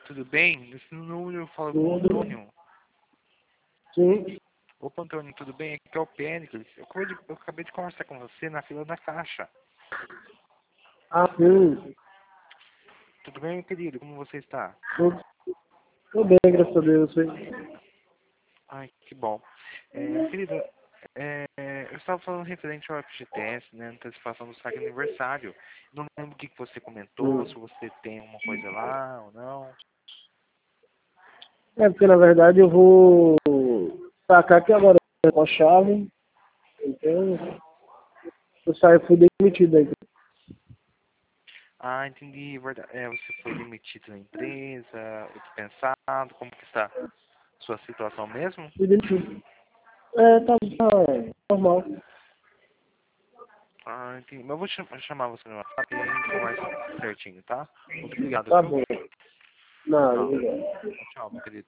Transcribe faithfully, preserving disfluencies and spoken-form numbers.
tudo bem? Esse número fala com o Tudo. Antônio. Sim. Opa, Antônio, tudo bem? Aqui é o Pênicles. Eu acabei, de, eu acabei de conversar com você na fila da caixa. Ah, sim. Tudo bem, meu querido? Como você está? Tudo, tudo bem, graças a Deus. Sim. Ai, que bom. É, querido, é, eu estava falando referente ao F G T S, né? Antecipação do saque aniversário. Não lembro o que que você comentou, Hum. se você tem alguma coisa lá ou não. É porque, na verdade, eu vou sacar aqui agora com a chave. Então, eu saio, fui demitido aí. Ah, entendi. Verdade. É, você foi demitido da empresa, dispensado, como que está sua situação mesmo? Fui demitido. É, tá, tá normal. Ah, entendi. Mas eu vou cham- chamar você no WhatsApp e a gente conversa certinho, tá? Muito obrigado, Tá viu? bom. Não, Tchau. obrigado. Tchau, meu querido.